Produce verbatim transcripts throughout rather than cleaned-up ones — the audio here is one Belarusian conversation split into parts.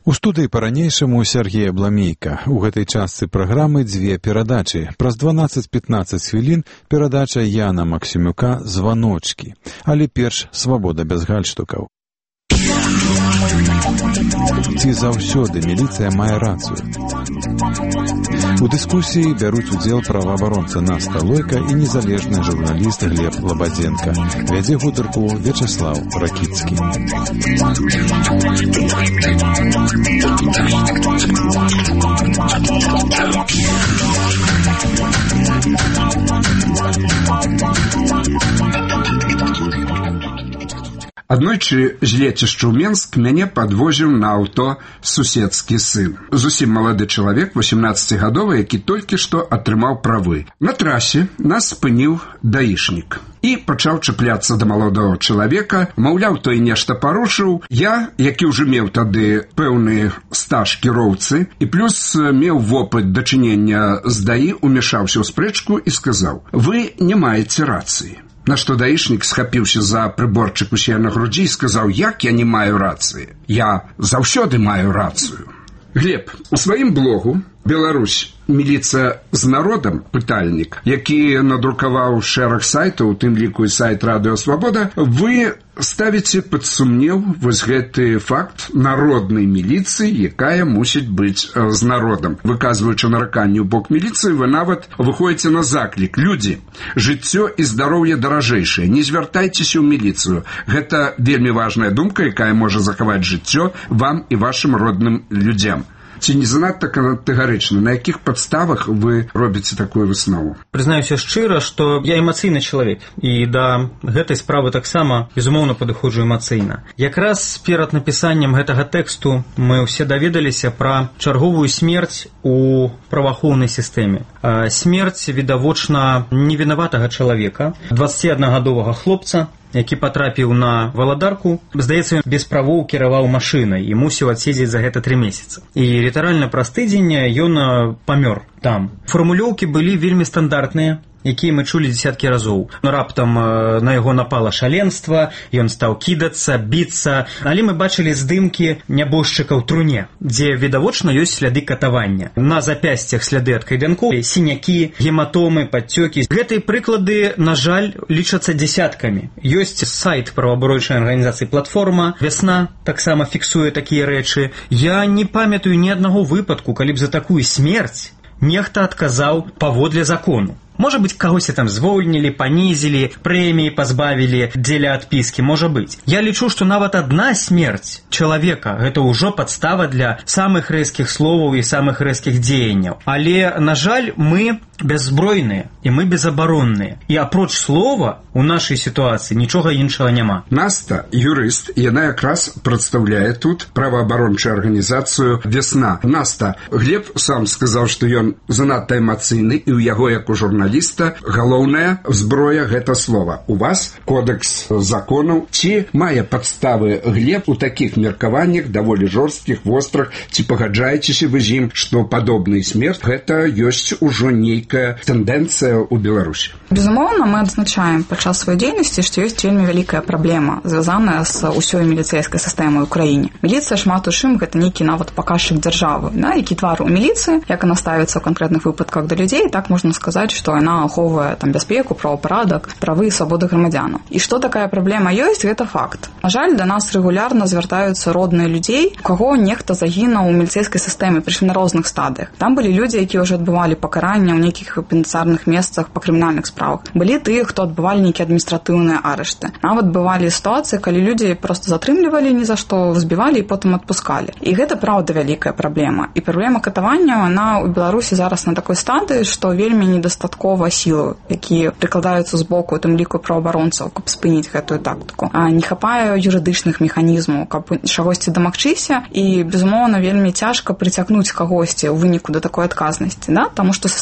У студыі па-ранейшаму Сергей Абламейка. У гэтай частцы праграмы дзве перадачы. Праз дванаццаць-пятнаццаць хвілін перадача Яна Максімюка «Званочкі». Але перш «Свабода без гальштукаў». Ці заўсёды міліцыя мае рацыю? У дыскусіі бяруць удзел праваабаронца Наста Лойка і незалежны журналіст Глеб Лабадзенка. Вядзе гутарку Вячаслаў Ракіцкі. Аднойчы з лецішча ў Менск мяне падвозіў на аўто суседскі сын. Зусім малады чалавек, восемнаццацігадовы, які толькі што атрымаў правы. На трасе нас спыніў даішнік і пачаў чапляцца да маладого чалавека, маўляў, той нешта парушыў. Я, які ўжо меў тады пэўны стаж кіроўцы і плюс меў вопыт дачынення з даі, умешаўся ў спрэчку і сказаў: «Вы не маеце рацыі». На што даішнік схапіўся за прыборчык у себе на грудзі і сказаў: «Як я не маю рацыі? Я заўсёды маю рацыю». Глеб, у сваім блогу «Беларусь. Міліцыя з народам» пытальнік, які надрукаваў шэраг сайтаў, у тым ліку і сайт Радыё Свабода, вы ставіце пад сумнеў вось гэты факт народнай міліцыі, якая мусіць быць з народам. Выказваючы нараканні ў бок міліцыі, вы нават выходзіце на заклік: «Людзі, жыццё і здароўе даражэйшае, не звяртайцеся ў міліцыю. Гэта вельмі важная думка, якая можа захаваць жыццё вам і вашым родным людзям». Ці не занадта катэгарычна? На якіх падставах вы робіце такую выснову? Прызнаюся шчыра, што я эмацыйны чалавек, і да гэтай справы таксама, безумоўна, падыходжу эмацыйна. Якраз перад напісаннем гэтага тэксту мы ўсе даведаліся пра чарговую смерць у праваахоўнай сістэме. Смерць, відавочна, невінаватага чалавека, дваццаціаднагадовага хлопца, які патрапіў на валадарку, здаецца, без правоў кіраваў машынай і мусіў адседзець за гэта тры месяцы. І літаральна праз тыдзень ён памёр там. Фармулёўкі былі вельмі стандартныя, якія мы чулі дзесяткі разоў. Но раптам на яго напала шаленства, ён стаў кідацца, біцца. Але мы бачылі здымкі нябожчыка ў труне, дзе відавочна ёсць сляды катавання. На запясцях сляды ад кайданкоў, сінякі, гематомы, падцёкі. Гэтыя прыклады, на жаль, лічацца дзесяткамі. Ёсць сайт праваабарончай арганізацыі «Платформа», «Вясна» таксама фіксуе такія рэчы. Я не памятаю ні аднаго выпадку, калі б за такую смерць нехта адказаў паводле закону. Можа быць, кагосьці там звольнілі, панізілі, прэміі пазбавілі дзеля адпіскі, можа быць. Я лічу, што нават адна смерць чалавека – гэта ўжо падстава для самых рэзкіх словаў і самых рэзкіх дзеянняў. Але, на жаль, мы бяззбройныя і мы безабаронныя. І апроч слова у нашай сітуацыі нічога іншага няма. Наста, юрыст, яна якраз прадстаўляе тут праваабарончую арганізацыю «Вясна». Наста, Глеб сам сказаў, што ён занадта эмацыйны, і ў яго, як у журналіста, галоўная зброя – гэта слова. У вас кодекс законаў. Ці мае падставы Глеб у такіх меркаваннях, даволі жорсткіх, вострых? Ці пагаджаецеся вы з ім, што падобная смерць – гэта ёсць ужо нейкая тэндэнцыя ў Беларусі? Безумоўна, мы адзначаем падчас сваёй дзейнасці, што ёсць вельмі вялікая праблема, звязаная з усёй міліцэйскай сістэмай у краіне. Міліцыя шмат у чым гэта нейкі нават паказчык дзяржавы, да, які твар у міліцыі, як яна ставіцца ў канкрэтных выпадках да людзей, так можна сказаць, што яна ахоўвае там бяспеку, правапарадак, правы і свабоды грамадзянаў. І што такая праблема ёсць, гэта факт. На жаль, да нас рэгулярна звяртаюцца родныя людзей, у каго нехта загінуў у міліцэйскай сістэме, прычым на розных стадыях. Там былі людзі, якія ўжо адбывалі пакаранне ў нейкіх пенітэнцыярных месцах па крымінальных справах. Былі тыя, хто адбывалі нейкія адміністратыўныя арышты. Нават бывалі сітуацыі, калі людзі проста затрымлівалі ні за што, збівалі і потым адпускалі. І гэта праўда вялікая праблема. І праблема катавання, она ў Беларусі зараз на такой стадыі, што вельмі недастаткова сілы, якія прыкладаюцца з боку, у тым ліку праваабаронцаў, каб спыніць гэтую тактыку. А не хапае юрыдычных механізмаў, каб чагосьці дамагчыся, і, безумоўна, вельмі цяжка прыцягнуць кагосьці ў выніку да такой адказнасці, да? Таму што сістэма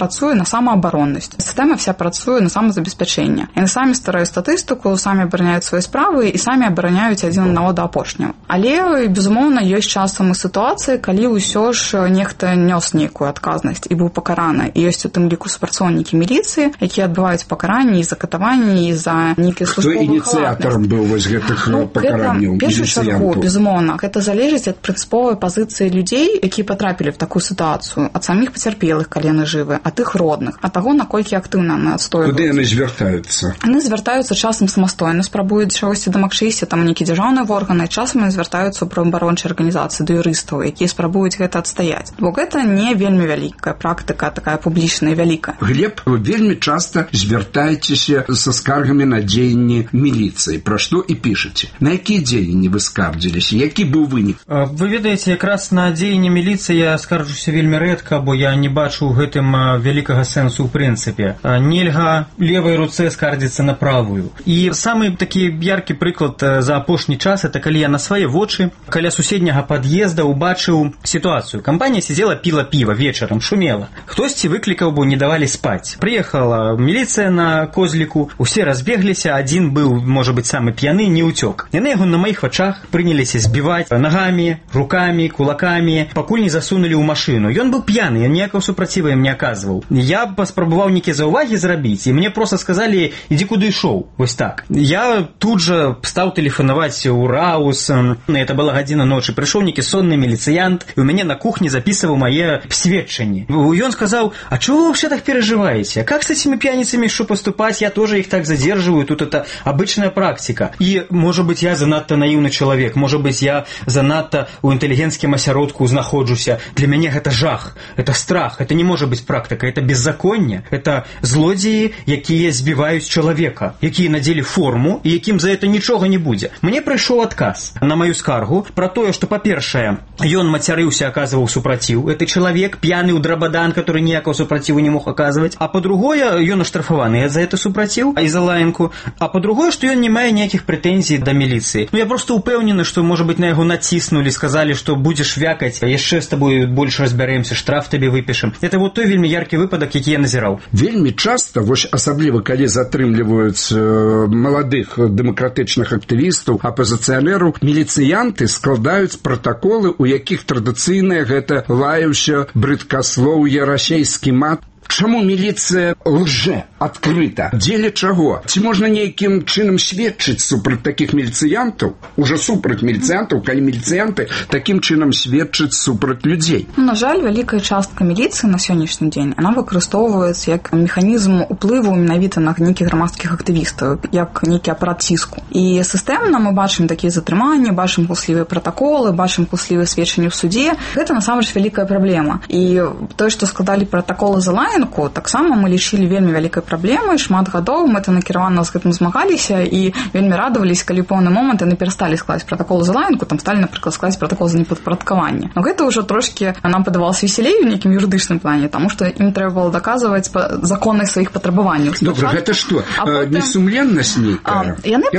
працуе на самаабароннасць. Сістэма вся працуе на самазабеспячэнне. Яны самі ствараюць статыстыку, самі абараняюць свае справы і самі абараняюць адзін аднаго да апошняга. Але, безумоўна, ёсць часам і сітуацыі, калі ўсё ж нехта нёс нейкую адказнасць і быў пакараны. І ёсць у тым ліку супрацоўнікі міліцыі, якія адбываюць пакаранні і за катаванні, і за нейкія службовыя халатнасці. Хто ініцыятарам быў вось гэтых ну, пакаранняў міліцыянтаў? Безумоўна, гэта залежыць ад прынцыповай пазіцыі людзей, якія патрапілі в такую сітуацыю, ад саміх пацярпелых, калі яны жывы, ад іх родных, ад таго, наколькі актыўна яны адстойваюць. Куды яны звяртаюцца? Яны звяртаюцца часам самастойна, спрабуюць чагосьці дамагчыся, там нейкія дзяржаўныя органы, часам яны звяртаюцца ў праваабарончыя арганізацыі да юрыстаў, якія спрабуюць гэта адстаяць. Бо гэта не вельмі вялікая практыка, такая публічная і вялікая. Глеб, вы вельмі часта звяртаецеся са скаргамі на дзеянні міліцыі, пра што і пішаце. На якія дзеянні вы скардзіліся? Які быў вынік? Вы ведаеце, якраз на дзеянне міліцыі я скарджуся вельмі рэдка, бо я не бачу ў гэтым вялікага сэнсу ў прынцыпе. Нельга левай руцэ скардзіцца на правую. І самы такі яркі прыклад за апошні час это калі я на свае вочы каля суседняга пад'езда убачыў сітуацыю. Кампанія сидзела, піла піва вечарам, шумела. Хтосьці выклікаў, бо не давалі спаць. Прыехала міліцыя на козліку, усе разбегліся, адзін быў, можа быць, самы п'яны, не ўцёк. Яны яго на маіх вачах прыняліся збіваць нагамі, рукамі, кулакамі, пакуль не засунулі ў машыну. Ён быў п'яны, ён ніякага супраціва ім не аказваў. Я паспрабаваў нейкія заўвагі зрабіць, і мне проста сказалі, ідзі куды ішоў. Вось так. Я тут жа стаў тэлефанаваць у Раус, это была гадзіна ночы, прыйшоў нейкі сонны міліцыянт, і ў мяне на кухні записываў мае сведчанні. Ён сказаў, а чего вы вообще так переживаете? Как с этими пьяницами еще поступать? Я тоже их так задерживаю, тут это обычная практика. И, может быть, я занадто наивный человек, может быть, я занадто у интеллигентским асяродку знаходжуся. Для меня это жах, это страх, это не может быть практика, это беззаконие, это злодеи, якія збиваюць чалавека, якія надзелі форму, і якім за это нічога не будзе. Мне прыйшоў адказ на мою скаргу про тое, што, па-першае, ён мацярыўся, аказваў супраціў. Это чалавек п'яны ў драбадан, который ніякого супраціву не мог аказваць. А по-другое, ён аштрафаваны за это супраціў, а і за лаянку. А по-другое, што ён не мае ніякіх прэтэнзій да міліцыі. Ну, я просто упэўнены, што, можа быць, на яго націснулі, сказалі, што будзеш вякаць, яшчэ з табой больш разбяремся, штраф табе выпішам. Это вот той вельмі яркі выпадак, які я назіраў. Вельмі часта, вось асабліва, калі затрымліваюць э, маладых дэмакратычных актывістаў, апазіцыянераў, міліцыянты складаюць пратаколы, у якіх традыцыйнае гэта лаяўся, брыдкаслоўе, расейскі мат. Чаму міліцыя лжэ адкрыта? Дзеля чаго? Ці можна нейкім чынам сведчыць супраць такіх міліцыянтаў? Ужо супраць міліцыянтаў, калі міліцыянты такім чынам сведчаць супраць людзей. На жаль, вялікая частка міліцыі на сённяшні дзень, она выкарыстоўваецца як механізм уплыву менавіта на нейкіх грамадскіх актывістаў, як нейкі апарат ціску. І сістэмна мы бачым такія затрыманні, бачым хлуслівыя пратаколы, бачым хлуслівыя сведчанні ў судзе. Гэта насамрэч вялікая праблема. І тое, што складалі пратаколы за лаянку, таксама мы лічылі вельмі вялікай праблемай, шмат гадоў мы это накіравана з гэтым змагаліся і вельмі радаваліся, калі пэўны момант яны перасталі складаць пратакол за лаянку, там сталі, напрыклад, складаць пратакол за непадпарадкаванне. Но гэта ўжо трошкі нам падавалася весялей у нейкім юрыдычным плане, таму што ім трэба было даказваць законнасць сваіх патрабаванняў. Добра, гэта што? Несумленнасць нейкая? Яны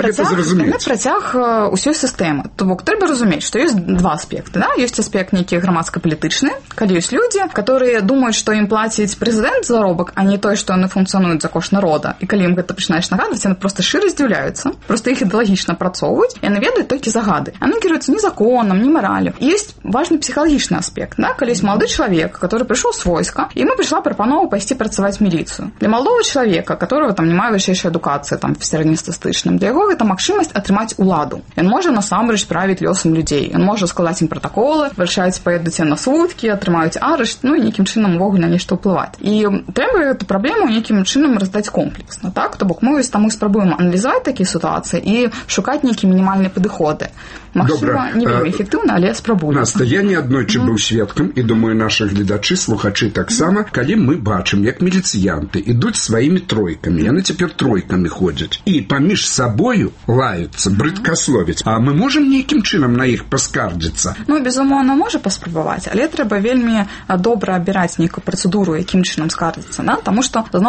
працяг усёй сістэмы. То бок трэба разумець, што ёсць два аспекты. Да? Ёсць аспект нейкі грамадска-палітычны, калі ёсць людзі, которые думаюць, што ім плаціць прэзідэнт заробак, а не той, што яны функцыянуюць за кошт народа. І калі ім гэта пачынаеш нагадваць, яны проста шчыра здзіўляюцца, проста іх ідэалагічна апрацоўваюць, і яны ведаюць толькі загады. Яны кіруюцца ні законам, ні маралю. І ёсць важны псіхалагічны аспект. Да? Калі ёсць малады чалавек, который прыйшоў з войска, і ему прыйшла прапанова пайсці працаваць міліцыю. Для маладого чалавека, которого там не мае вышэйшай адукацыі там сярэднестатыстычным, для яго гэта магчымасць атрымаць уладу. Ён можа насамрэч правіць лёсам людзей. Ён можа складаць ім пратаколы, вырашаюць паедуць на суткі, атрымаюць арышт, ну і нейкім чынам увогуле на нешта ўплываць. І трэба эту праблему нейкім чынам раздаць комплексна, так? То бок мы вось таму спрабуем аналізаваць такія сітуацыі і шукаць нейкія мінімальныя падыходы. Магчыма, не вельмі эфектыўна, але спрабуем. Наста, я не аднойчы быў сведкам, і думаю, нашы гледачы, слухачы таксама, калі мы бачым, як міліцыянты ідуць сваімі тройкамі, яны цяпер тройкамі ходзяць, і паміж сабою лаюцца, брыдкасловяць. А мы можам нейкім чынам на іх паскардзіцца? Ну, безумоўна, можа паспрабаваць, але трэба вельмі добра абіраць нейкую працэдуру, якім чынам скардзіцца, да? Таму што, з аднаго боку, сістэма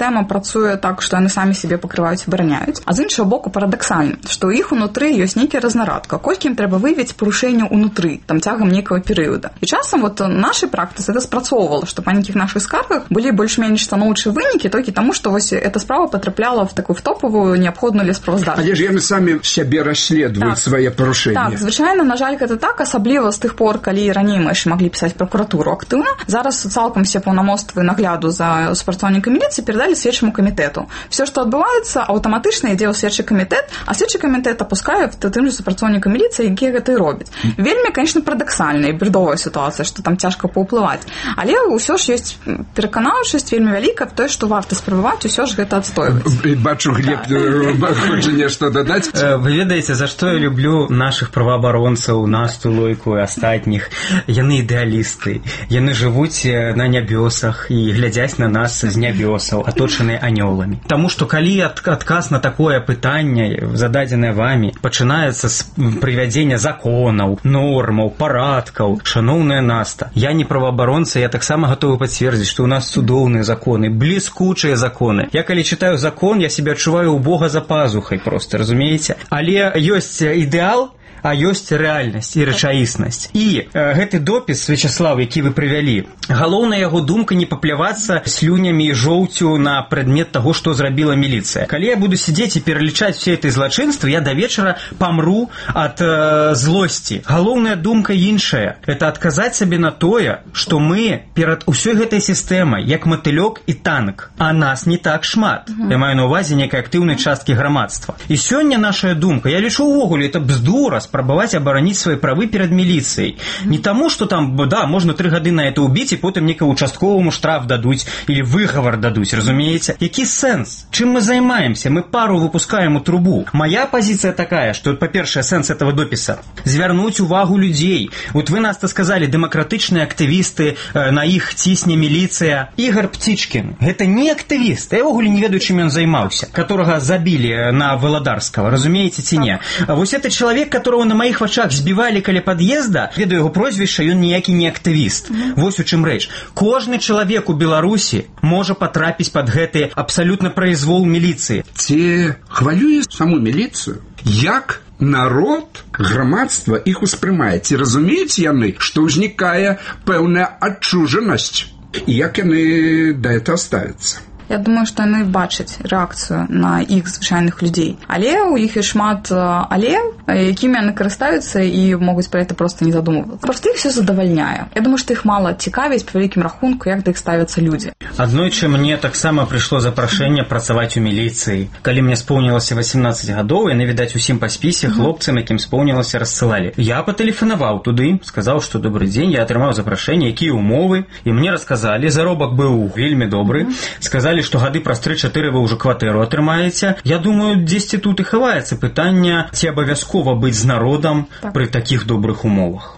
сістэма працуе так, што яны самі себе пакрываюць і абараняюць, а з іншага боку парадаксальна, што ў іх унутры ёсць нейкі разнарадка, колькі ім трэба выявіць парушэнняў унутры, там цягам нейкага перыяда. І часам вот нашай практыцы это спрацоўвала, што па нейкіх нашых скаргах былі больш-менш станоўчыя вынікі толькі таму, што вось эта справа патрапляла в такую в топовую неабходную лесправаздачу. Але ж яны самі сябе расследуюць так. свае парушэнні. Так, звычайна, на жаль, гэта так, асабліва з тых пор, калі раней мы яшчэ маглі пісаць пракуратуру актыўна. Зараз цалкам все паўнамоцтвы нагляду за супрацоўнікам міліцыі перадалі следчаму камітэту. Все, што адбываецца, аўтаматычна ідзе ў следчы камітэт, а следчы камітэт апускае тым же супрацоўнікам міліцыі, якія гэта і робяць. Вельмі, конечно, парадаксальная і бредовая сітуацыя, што там цяжка паўплываць. Але ўсё ж ёсць пераканаўчасць вельмі вялікая в той, што варта спрабаваць усё ж гэта адстойваць. Бачу, Глеб хоча нешта дадаць. Вы ведаеце, за што я люблю нашых праваабаронцаў, Насту Лойку і астатніх? Яны ідэалісты. Яны жывуць на нябёсах і глядзяць на нас з нябёсаў, аточаныя анёламі. Таму што калі адказ на такое пытанне, зададзенае вамі, пачынаецца з прывядзення законаў, нормаў, парадкаў, шаноўная Наста, я не праваабаронца, я таксама гатовы пацвердзіць, што ў нас цудоўныя законы, бліскучыя законы. Я калі чытаю закон, я себе адчуваю у Бога за пазухай проста, разумееце? Але ёсць ідэал, а ёсць рэальнасць і рэчаіснасць. І э, гэты допіс, Вячеслав, які вы прывялі, галоўная яго думка не паплявацца слюнямі і жоўцю на прадмет таго, што зрабіла міліцыя. Калі я буду сидзець і пералічаць все этой злачынствы, я да вечара памру ад э, злосці. Галоўная думка іншая. Это адказаць сабе на тое, што мы перад усёй гэтай сістэмай, як матылёк і танк, а нас не так шмат. Mm-hmm. Я маю на ўвазе нейкай актыўнай часткі грамадства. І сёння наша думка, я лічу увогуле, это бздура, спрабаваць абараніць свае правы перад міліцыяй. Не таму, што там, да, можна тры гады на это убіць і потым некаму участковаму штраф дадуць или выгавар дадуць, разумееце? Які сэнс? Чым мы займаемся? Мы пару выпускаем у трубу. Моя позиция такая, что, па-першае, сэнс этого дописа звярнуць увагу людзей. Вот вы нас-то сказали, дэмакратычныя актывісты, э, на іх цісне міліцыя. Ігор Птичкин, гэта не актывіст, я ўвогуле не ведаю, чым ён займаўся, которого забили на Володарского, разумееце ці не? А вось это человек, которого на моих вачах збівалі каля пад'езда, ведаю яго прозвішча, ён ніякі не актывіст. Mm-hmm. Вось у чым рэч. Кожны чалавек у Беларусі можа патрапіць пад гэты абсалютна произвол міліцыі. Ці хвалюе саму міліцыю? Як народ, грамадства іх успрымае? Ці разумеюць яны, што ўзнікае пэўная адчужанасць? І як яны да этого ставяцца? Я думаю, што яны бачаць рэакцыю на іх звычайных людзей. Але ў іх ёсць шмат але, якімі яны карыстаюцца і могуць пра гэта проста не задумвацца. Проста іх все задавальняе. Я думаю, што іх мала цікавіць па вялікім рахунку, як да іх ставяцца людзі. Аднойчы мне таксама прыйшло запрашэнне працаваць у міліцыі. Калі мне споўнілася восемнадцать гадоў, яны, відаць, усім па спісе хлопцам, якім споўнілася, рассылалі. Я патэлефанаваў туды, сказаў, што добрый дзень, я атрымаў запрашэнне, якія умовы, і мне расказалі, заробак быў вельмі добры, сказалі, што гады праз тры-чатыры вы ўжо кватэру атрымаеце. Я думаю, дзесьці тут і хаваецца пытанне, ці абавязкова быць з народам так. Пры такіх добрых умовах.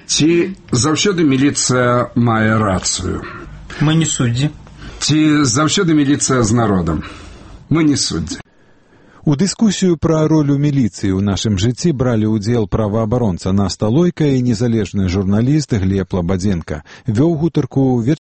Ці заўсёды міліцыя мае рацыю? Мы не суддзі. Ці заўсёды міліцыя з народам? Мы не суддзі. У дыскусію пра ролю міліцыі ў нашым жыцці бралі ўдзел праваабаронца Наста Лойка і незалежны журналіст Глеб Лабадзенка. Вёў гутарку